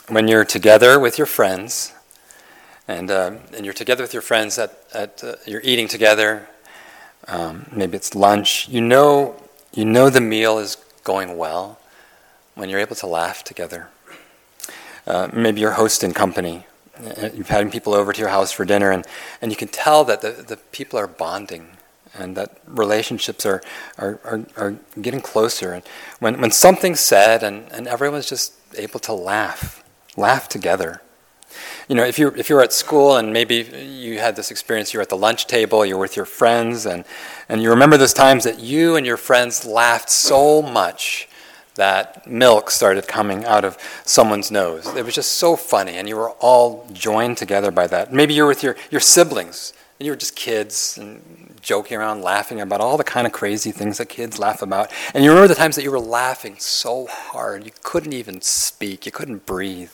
when you're together with your friends, and you're together with your friends you're eating together, maybe it's lunch, you know the meal is going well when you're able to laugh together. Maybe you're hosting company. You've had people over to your house for dinner, and you can tell that the people are bonding, and that relationships are getting closer. And when something's said, and everyone's just able to laugh together. If you're at school and maybe you had this experience, you're at the lunch table, you're with your friends, and you remember those times that you and your friends laughed so much that milk started coming out of someone's nose. It was just so funny, and you were all joined together by that. Maybe you're with your siblings, and you were just kids and joking around, laughing about all the kind of crazy things that kids laugh about. And you remember the times that you were laughing so hard, you couldn't even speak, you couldn't breathe.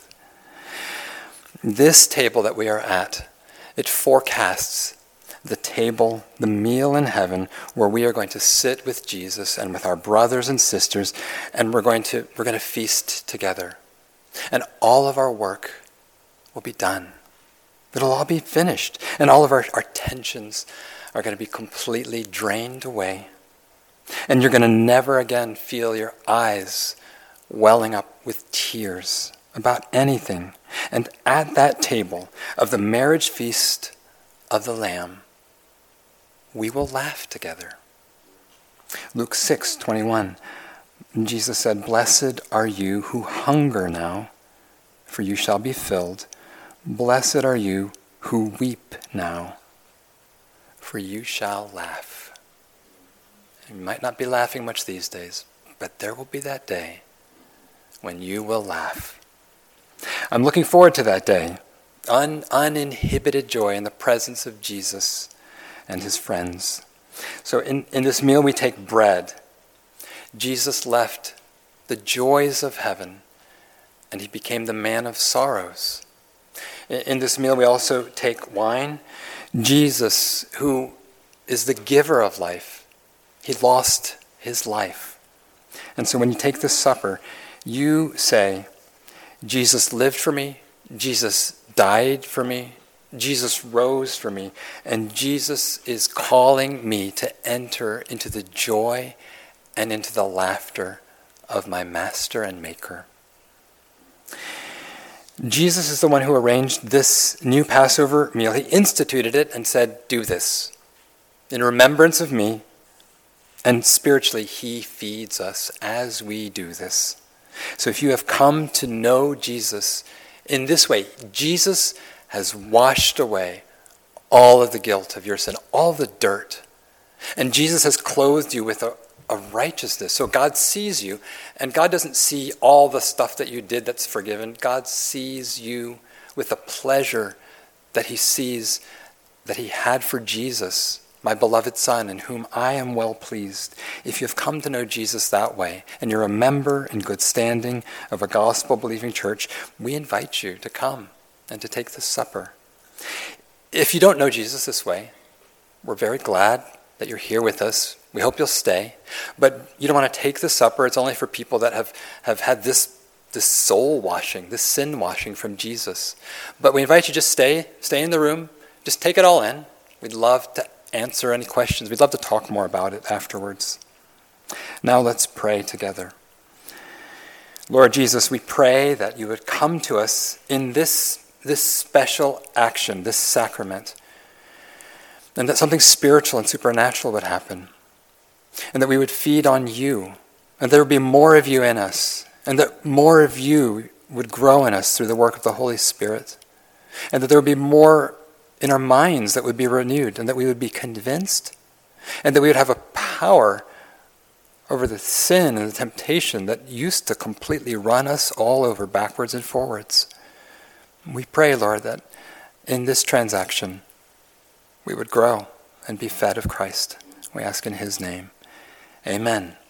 This table that we are at, it forecasts the table, the meal in heaven, where we are going to sit with Jesus and with our brothers and sisters, and we're going to feast together. And all of our work will be done. It'll all be finished. And all of our tensions are going to be completely drained away. And you're going to never again feel your eyes welling up with tears about anything. And at that table of the marriage feast of the Lamb, we will laugh together. Luke 6:21, Jesus said, "Blessed are you who hunger now, for you shall be filled. Blessed are you who weep now, for you shall laugh." You might not be laughing much these days, but there will be that day when you will laugh. I'm looking forward to that day. Uninhibited joy in the presence of Jesus and his friends. So in this meal we take bread. Jesus left the joys of heaven, and he became the man of sorrows. In this meal we also take wine. Jesus, who is the giver of life, he lost his life. And so when you take this supper, you say, Jesus lived for me, Jesus died for me, Jesus rose for me, and Jesus is calling me to enter into the joy and into the laughter of my Master and Maker. Jesus is the one who arranged this new Passover meal. He instituted it and said, do this in remembrance of me. And spiritually, he feeds us as we do this. So if you have come to know Jesus in this way, Jesus has washed away all of the guilt of your sin, all the dirt. And Jesus has clothed you with a righteousness. So God sees you, and God doesn't see all the stuff that you did that's forgiven. God sees you with the pleasure that he sees that he had for Jesus, my beloved Son, in whom I am well pleased. If you've come to know Jesus that way, and you're a member in good standing of a gospel-believing church, we invite you to come and to take this supper. If you don't know Jesus this way, we're very glad that you're here with us. We hope you'll stay. But you don't want to take the supper. It's only for people that have had this soul washing, this sin washing from Jesus. But we invite you to just stay in the room. Just take it all in. We'd love to answer any questions. We'd love to talk more about it afterwards. Now let's pray together. Lord Jesus, we pray that you would come to us in this special action, this sacrament, and that something spiritual and supernatural would happen, and that we would feed on you, and there would be more of you in us, and that more of you would grow in us through the work of the Holy Spirit, and that there would be more in our minds that would be renewed, and that we would be convinced, and that we would have a power over the sin and the temptation that used to completely run us all over backwards and forwards. We pray, Lord, that in this transaction we would grow and be fed of Christ. We ask in his name. Amen.